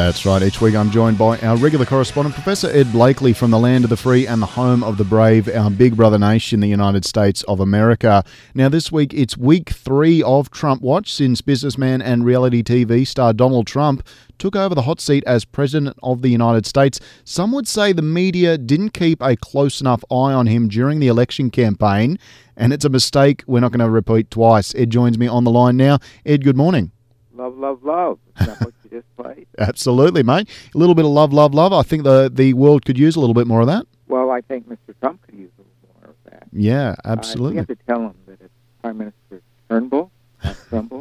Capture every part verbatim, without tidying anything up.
That's right. Each week I'm joined by our regular correspondent, Professor Ed Blakely from the land of the free and the home of the brave, our big brother nation, the United States of America. Now this week it's week three of Trump Watch since businessman and reality T V star Donald Trump took over the hot seat as President of the United States. Some would say the media didn't keep a close enough eye on him during the election campaign, and it's a mistake we're not going to repeat twice. Ed joins me on the line now. Ed, good morning. Love, love, love. Is that what you just played? Absolutely, mate. A little bit of love, love, love. I think the the world could use a little bit more of that. Well, I think Mister Trump could use a little more of that. Yeah, absolutely. Uh, we have to tell him that it's Prime Minister Turnbull, not Trumbull.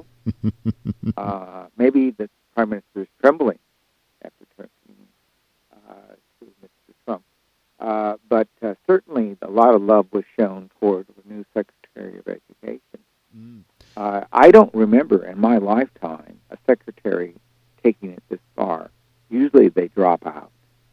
uh, maybe the Prime Minister is trembling after turning uh, to Mister Trump. Uh, but uh, certainly a lot of love was shown toward the new Secretary of Education. Mm. Uh, I don't remember in my lifetime a secretary taking it this far. Usually they drop out.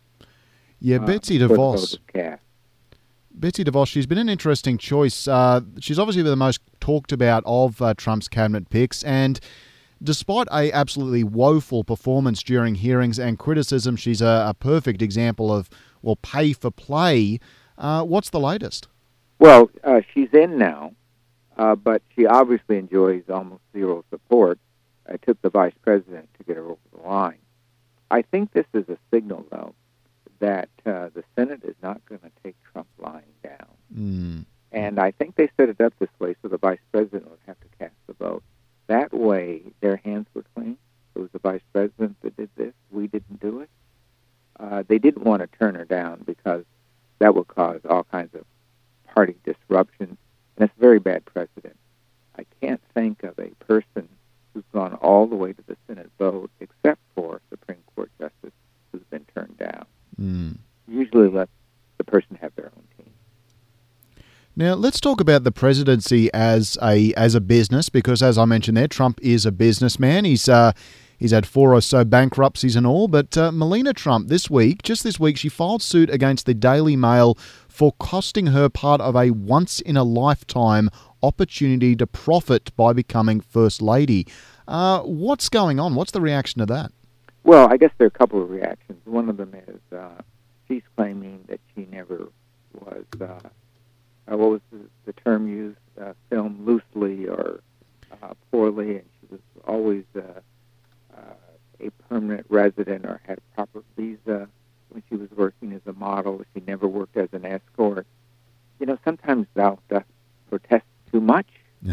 Yeah, uh, Betsy DeVos. Cast. Betsy DeVos, she's been an interesting choice. Uh, she's obviously the most talked about of uh, Trump's cabinet picks, and despite a absolutely woeful performance during hearings and criticism, she's a, a perfect example of, well, pay for play. Uh, what's the latest? Well, uh, she's in now. Uh, but she obviously enjoys almost zero support. It took the vice president to get her over the line. I think this is a signal, though, that uh, the Senate is not going to take Trump lying down. Mm. And I think they set it up this way so the vice president would have to cast the vote. That way, their hands were clean. It was the vice president that did this. We didn't do it. Uh, they didn't want to turn her down because that would cause all kinds of party disruptions. And it's a very bad precedent. I can't think of a person who's gone all the way to the Senate vote, except for Supreme Court justice, who's been turned down. Mm. Usually let the person have their own team. Now, let's talk about the presidency as a as a business, because as I mentioned there, Trump is a businessman. He's uh, he's had four or so bankruptcies and all. But uh, Melania Trump, this week, just this week, she filed suit against the Daily Mail for costing her part of a once-in-a-lifetime opportunity to profit by becoming First Lady. Uh, what's going on? What's the reaction to that? Well, I guess there are a couple of reactions. One of them is uh, she's claiming that she never was, uh, uh, what was the, the term used, uh, filmed loosely or uh, poorly, and she was always uh, uh, a permanent resident or had a proper visa when she was working as a model. She never worked as an escort. You know, sometimes thou dost protest too much.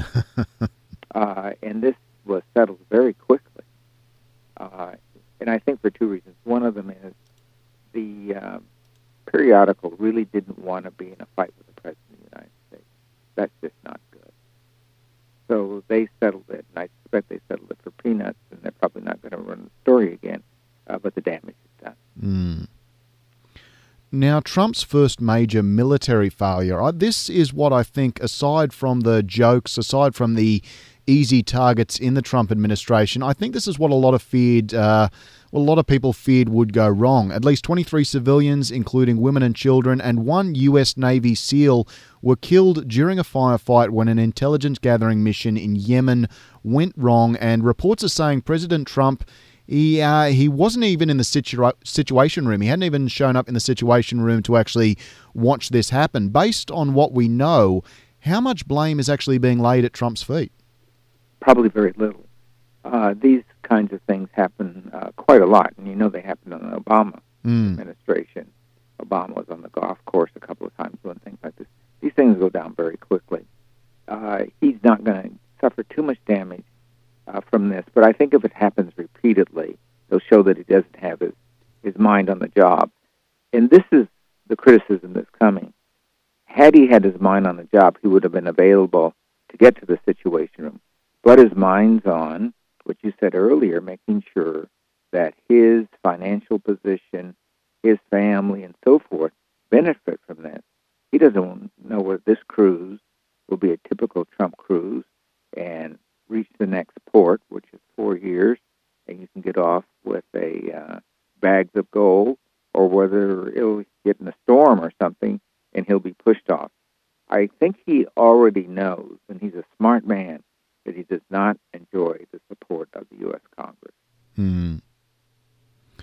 uh, and this was settled very quickly. Uh, and I think for two reasons. One of them is the uh, periodical really didn't want to be in a fight with the President of the United States. That's just not good. So they settled it, and I suspect they settled it for peanuts, and they're probably not going to run the story again, uh, but the damage is done. Mm. Now, Trump's first major military failure, I, this is what I think, aside from the jokes, aside from the easy targets in the Trump administration, I think this is what a lot of feared, uh, well, a lot of people feared would go wrong. At least twenty-three civilians, including women and children, and one U S Navy SEAL were killed during a firefight when an intelligence gathering mission in Yemen went wrong, and reports are saying President Trump He uh, he wasn't even in the situa- situation room. He hadn't even shown up in the situation room to actually watch this happen. Based on what we know, how much blame is actually being laid at Trump's feet? Probably very little. Uh, these kinds of things happen uh, quite a lot, and you know they happened on the Obama mm. administration. Obama was on the golf course a couple of times doing things like this. These things go down very quickly. Uh, he's not going to suffer too much damage Uh, from this, but I think if it happens repeatedly, it'll show that he doesn't have his, his mind on the job. And this is the criticism that's coming. Had he had his mind on the job, he would have been available to get to the Situation Room. But his mind's on, what you said earlier, making sure that his financial position, his family, and so forth benefit from this. He doesn't know whether this cruise will be a typical Trump cruise and reach the next port, which is four years, and you can get off with a uh, bags of gold, or whether it'll get in a storm or something, and he'll be pushed off. I think he already knows, and he's a smart man, that he does not enjoy the support of the U S Congress. Hmm.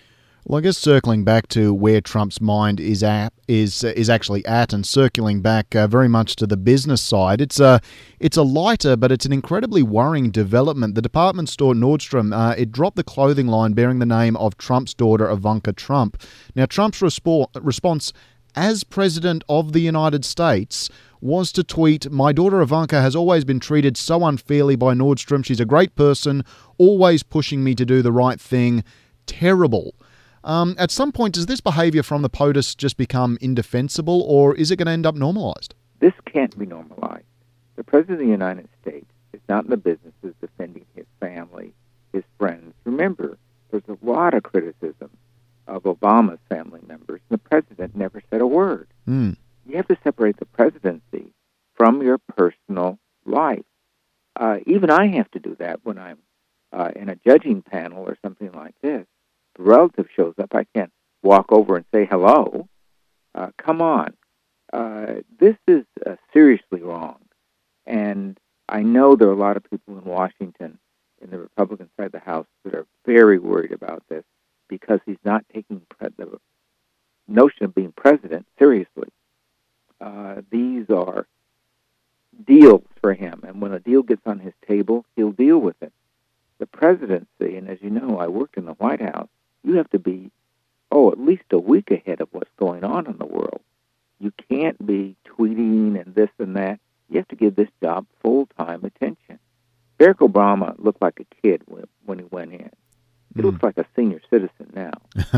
Well, I guess circling back to where Trump's mind is at is uh, is actually at, and circling back uh, very much to the business side, it's a it's a lighter, but it's an incredibly worrying development. The department store Nordstrom uh, it dropped the clothing line bearing the name of Trump's daughter Ivanka Trump. Now, Trump's respo- response as president of the United States was to tweet, "My daughter Ivanka has always been treated so unfairly by Nordstrom. She's a great person, always pushing me to do the right thing. Terrible." Um, at some point, does this behaviour from the POTUS just become indefensible, or is it going to end up normalised? This can't be normalized. The President of the United States is not in the business of defending his family, his friends. Remember, there's a lot of criticism of Obama's family members, and the President never said a word. Mm. You have to separate the presidency from your personal life. Uh, even I have to do that when I'm uh, in a judging panel or something like this. If a relative shows up, I can't walk over and say hello. Uh, come on. Uh, this is uh, seriously wrong. And I know there are a lot of people in Washington, in the Republican side of the House, that are very worried about this because he's not taking pre- the notion of being president seriously. Uh, these are deals for him, and when a deal gets on his table, he'll deal with it. The presidency, and as you know, I worked in the White House, you have to be, oh, at least a week ahead of what's going on in the world. You can't be tweeting and this and that. You have to give this job full-time attention. Barack Obama looked like a kid when, when he went in. He mm. looks like a senior citizen now.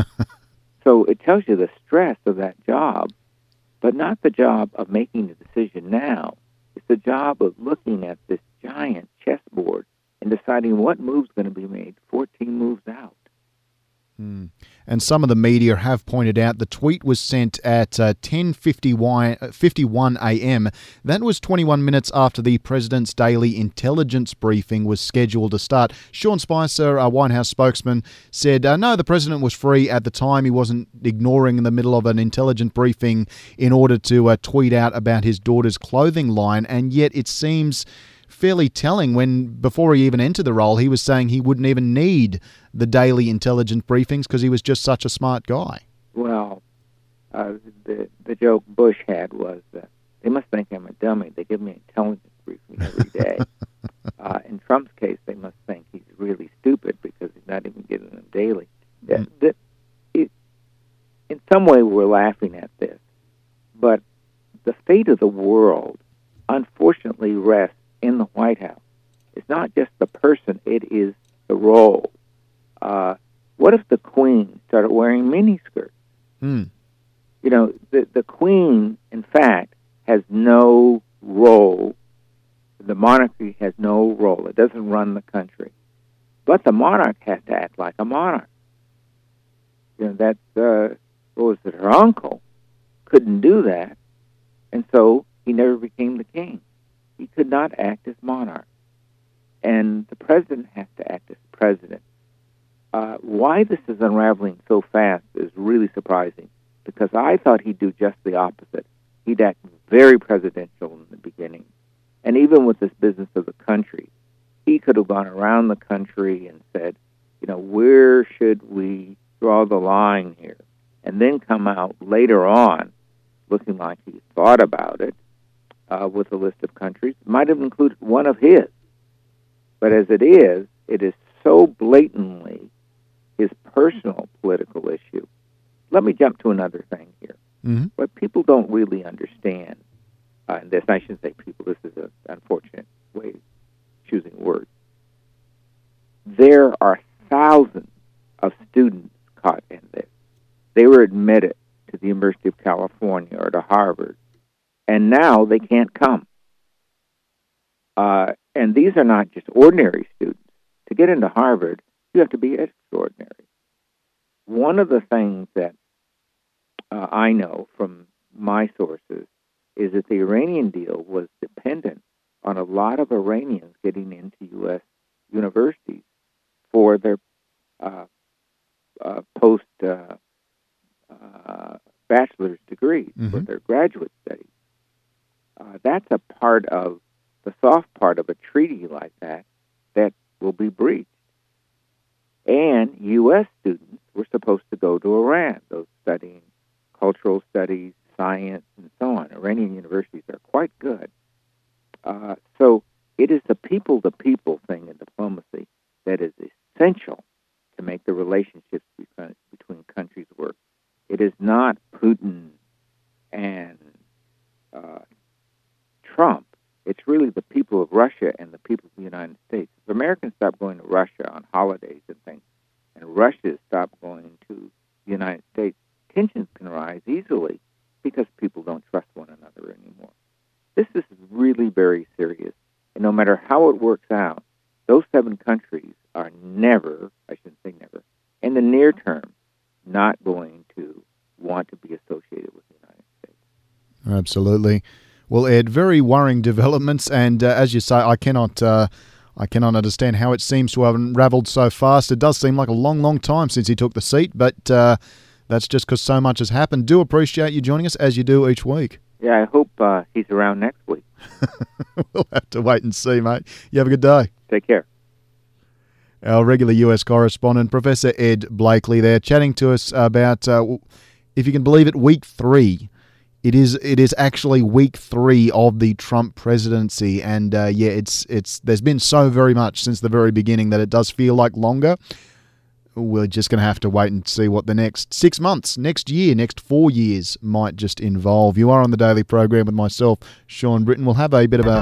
So it tells you the stress of that job, but not the job of making a decision now. It's the job of looking at this giant chessboard and deciding what move's going to be made fourteen moves out. Mm. And some of the media have pointed out the tweet was sent at uh, ten fifty-one a.m. That was twenty-one minutes after the president's daily intelligence briefing was scheduled to start. Sean Spicer, a White House spokesman, said, uh, no, the president was free at the time. He wasn't ignoring in the middle of an intelligence briefing in order to uh, tweet out about his daughter's clothing line. And yet it seems fairly telling when, before he even entered the role, he was saying he wouldn't even need the daily intelligence briefings because he was just such a smart guy. Well, uh, the the joke Bush had was, uh, they must think I'm a dummy. They give me an intelligence briefing every day. uh, in Trump's case, they must think he's really stupid because he's not even getting them daily. Mm. The, it, in some way, we're laughing at this, but the fate of the world, unfortunately, rests in the White House. It's not just the person, it is the role. Uh, what if the Queen started wearing miniskirts? Mm. You know, the, the Queen, in fact, has no role. The monarchy has no role. It doesn't run the country. But the monarch has to act like a monarch. You know, that's, uh, what was it, her uncle couldn't do that, and so he never became the king. He could not act as monarch. And the president has to act as president. Uh, why this is unraveling so fast is really surprising, because I thought he'd do just the opposite. He'd act very presidential in the beginning. And even with this business of the country, he could have gone around the country and said, you know, where should we draw the line here? And then come out later on looking like he thought about it. Uh, with a list of countries, might have included one of his. But as it is, it is so blatantly his personal political issue. Let me jump to another thing here. Mm-hmm. What people don't really understand, uh, and this, I shouldn't say people, this is an unfortunate way of choosing words. There are thousands of students caught in this. They were admitted to the University of California or to Harvard, and now they can't come. Uh, and these are not just ordinary students. To get into Harvard, you have to be extraordinary. One of the things that uh, I know from my sources is that the Iranian deal was dependent on a lot of Iranians getting into U S universities for their uh, uh, post uh, uh, bachelor's degrees, mm-hmm. for their graduate studies. Uh, that's a part of the soft part of a treaty like that that will be breached. And U S students were supposed to go to Iran, those studying cultural studies, science, and so on. Iranian universities are quite good. Uh, so it is the people-to-people thing in diplomacy that is essential to make the relationships between, between countries work. It is not Putin and uh, Trump. It's really the people of Russia and the people of the United States. If Americans stop going to Russia on holidays and things, and Russia stops going to the United States, tensions can rise easily because people don't trust one another anymore. This is really very serious. And no matter how it works out, those seven countries are never, I shouldn't say never, in the near term, not going to want to be associated with the United States. Absolutely. Well, Ed, very worrying developments, and uh, as you say, I cannot, uh, I cannot understand how it seems to have unravelled so fast. It does seem like a long, long time since he took the seat, but uh, that's just because so much has happened. Do appreciate you joining us, as you do each week. Yeah, I hope uh, he's around next week. We'll have to wait and see, mate. You have a good day. Take care. Our regular U S correspondent, Professor Ed Blakely, there, chatting to us about, uh, if you can believe it, week three. It is it is actually week three of the Trump presidency, and uh, yeah, it's it's there's been so very much since the very beginning that it does feel like longer. We're just going to have to wait and see what the next six months, next year, next four years might just involve. You are on the Daily Program with myself, Sean Britton. We'll have a bit of a